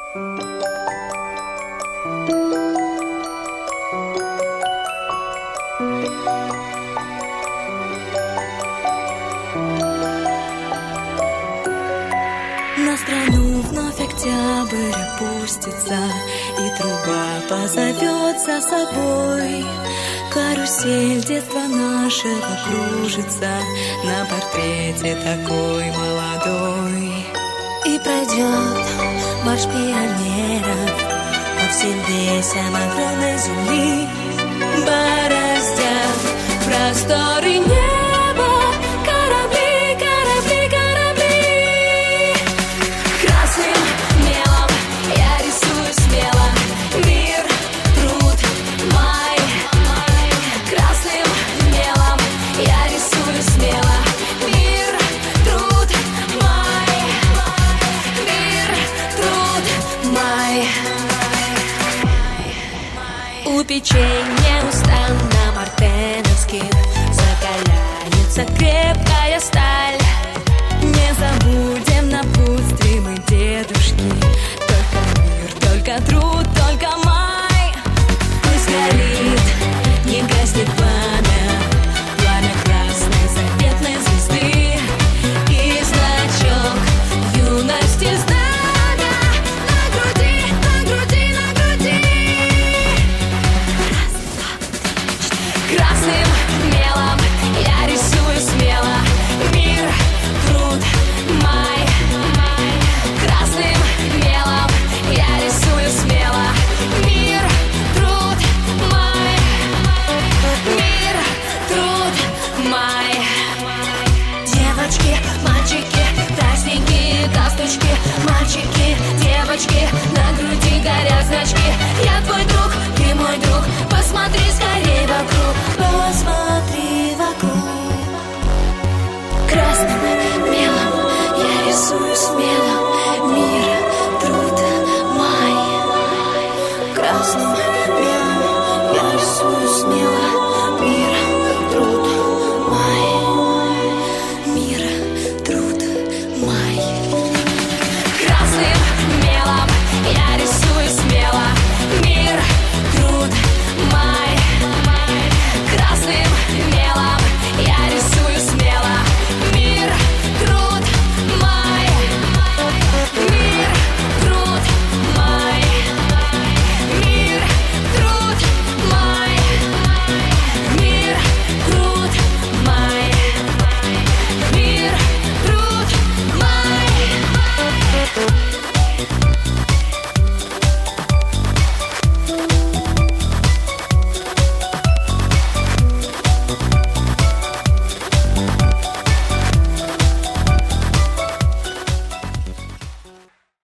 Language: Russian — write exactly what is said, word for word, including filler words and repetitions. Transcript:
На страну вновь октябрь опустится, и труба позовет за собой. Карусель детства нашего кружится на портрете такой молодой. И пройдет марш пионеров по всем весям огромной земли, бороздят просторы неба, корабли, корабли, корабли. Красным мелом я рисую смело мир, труд, май. Красным мелом я рисую смело мир, труд, май. Мир, труд, май. У печей неустанно мартеновских закаляется крепкая сталь. Не забудем напутствие мы, дедушки. Только мир, только труд, только май. Пусть горит, не гаснет пламя, пламя красной заветной звезды. И значок юности знамя на груди, на груди, на груди. Красным мелом я рисую смело мир, труд, май. Красным мелом я рисую смело мир, труд, май. Мир, труд, май. девочки, мальчики, красненькие галстучки, мальчики, девочки, на груди горят значки. Я твой друг, ты мой друг, посмотри, скажи.